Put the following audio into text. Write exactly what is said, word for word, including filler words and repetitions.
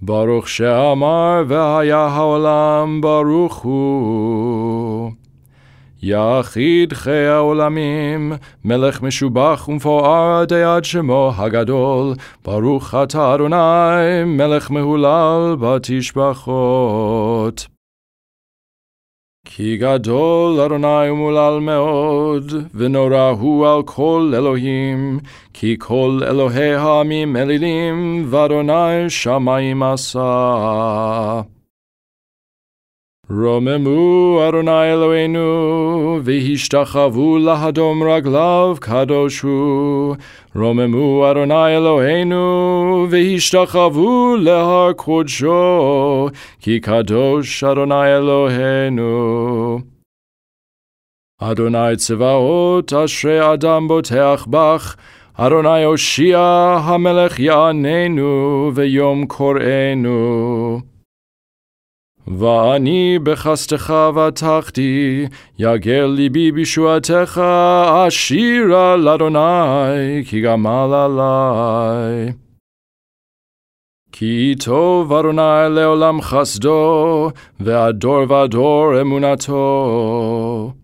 ברוך שאמר והיה העולם ברוך הוא. יחיד חי העולמים, מלך משובח ומפואר עדי עד שמו הגדול, ברוך אתה אדוני, מלך מהולל בתשבחות. כי גדול אדוני ומולל מאוד, ונורא הוא על כל אלוהים, כי כל אלוהי העמים אלילים, ואדוני שמיים עשה. רוממו אדוני אלוהינו, והשתחוו להדום רגליו קדוש הוא. רוממו אדוני אלוהינו, והשתחוו להר קודשו, כי קדוש אדוני אלוהינו. אדוני צבאות אשרי אדם בוטח בך, אדוני הושיע המלך יעננו, ויום קוראנו. ואני בחסדך בטחתי, יגל ליבי בישועתך, אשירה לאדוני, כי גמל עלי. כי טוב אדוני לעולם חסדו, ועד דור ודור אמונתו.